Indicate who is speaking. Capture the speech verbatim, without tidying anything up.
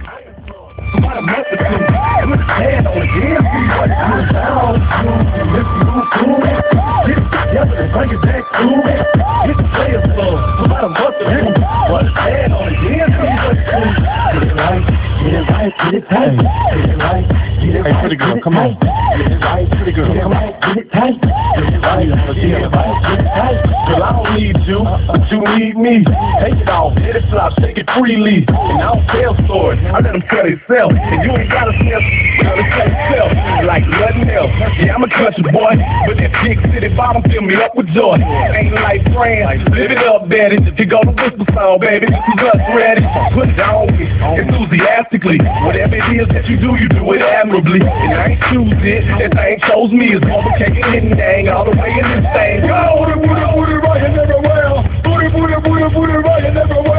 Speaker 1: About a month or two, put his hand on it, yeah, see what it goes down. If you move through it, get it together and bring it back to it. Get the players for about a month or two, put his hand on it, yeah, see what it goes. Get it right, get it right, get it tight. Get it right, get it right,
Speaker 2: hey, pretty girl,
Speaker 1: get it
Speaker 2: come
Speaker 1: tight.
Speaker 2: on.
Speaker 1: Get it right, pretty girl, come on. Get it tight, get it right, get it right, get it tight. Girl, I don't need you, but you need me. Take it off, hit it flop, take it freely. And I don't tell stories, I let them tell themselves. And you ain't gotta sell, girl, it's tell yourself. Like nothing else. Yeah, I'm a country boy, but that big city bottom fill me up with joy. Ain't like friends, live it up, daddy. Here go the whisper song, baby. This is us ready. Put it on me, enthusiastically. Whatever it is that you do, you do it admirably. And I ain't choose it, that thing chose me. It's overtaking anything, all the way in this thing. Go, booty, booty, booty, right and everywhere. Booty, booty, booty, booty, right and everywhere.